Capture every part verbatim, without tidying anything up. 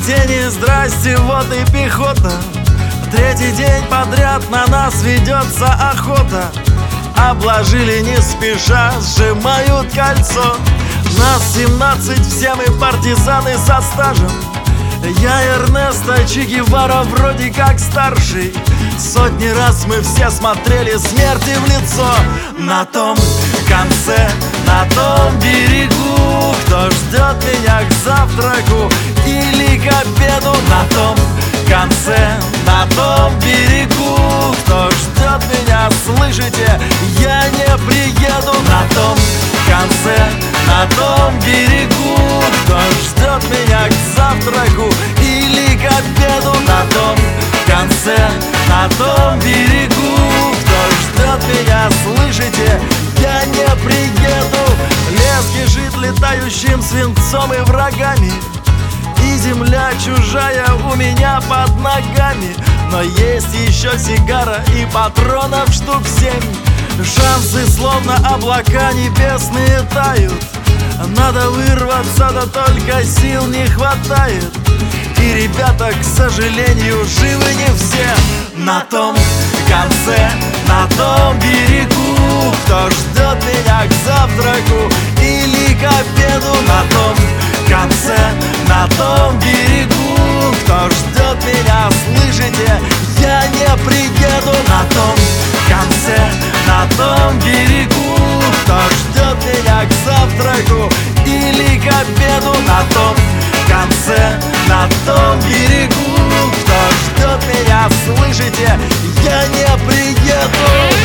день и здрасте, вот и пехота. Третий день подряд на нас ведется охота. Обложили не спеша, сжимают кольцо. Нас семнадцать, все мы партизаны со стажем. Я Эрнесто Че Гевара вроде как старший. Сотни раз мы все смотрели смерти в лицо. На том конце, на том берегу, кто ждет меня к завтраку или к обеду? На том конце, на том берегу, кто ждет меня, слышите, я не приеду. На том конце, на том берегу, кто ждет меня к завтраку или к обеду? На том конце, на том берегу, кто ждет меня, слышите, я не приеду. Лес кишит летающим свинцом и врагами, и земля чужая у меня под ногами. Но есть еще сигара и патронов штук семь. Шансы словно облака небесные тают. Надо вырваться, да только сил не хватает. И ребята, к сожалению, живы не все. На том конце, на том берегу, кто ждет меня к завтраку или к обеду? На том конце, на том берегу, кто ждет меня, слышите, я не приеду. На том конце, на том берегу, кто ждет меня к завтраку или к обеду? На том конце, на том берегу, кто ждет меня, слышите, я не приеду.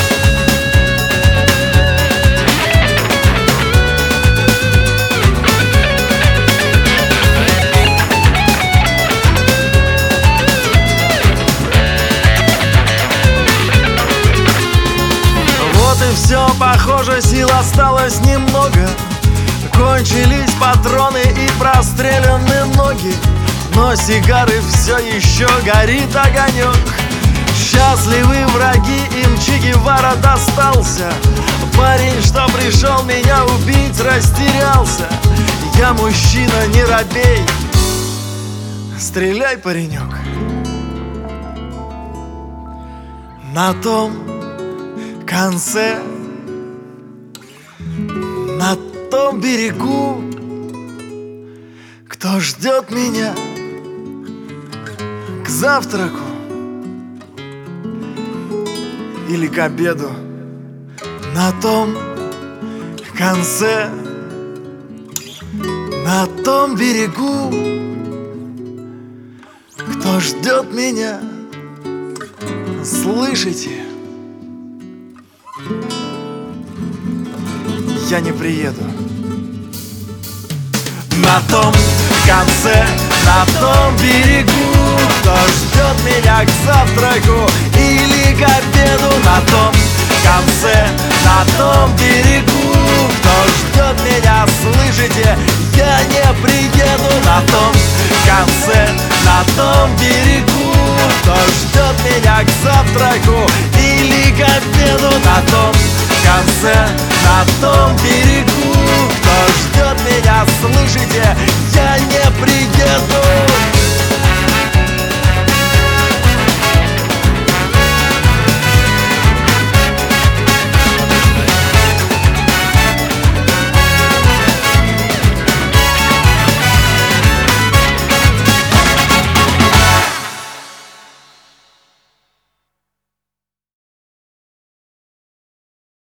Все, похоже, сил осталось немного. Кончились патроны и простреляны ноги, но сигары все еще горит огонек. Счастливы враги, им Че Гевара достался. Парень, что пришел меня убить, растерялся. Я мужчина, не робей, стреляй, паренек. На том конце, на том берегу, кто ждет меня к завтраку или к обеду? На том конце, на том берегу, кто ждет меня, слышите, я не приеду. На том конце, на том берегу, кто ждет меня к завтраку или к обеду? На том конце, на том берегу, кто ждет меня, слышите, я не приеду. На том конце, на том берегу, кто ждет меня к завтраку или к обеду? На том конце, на том берегу,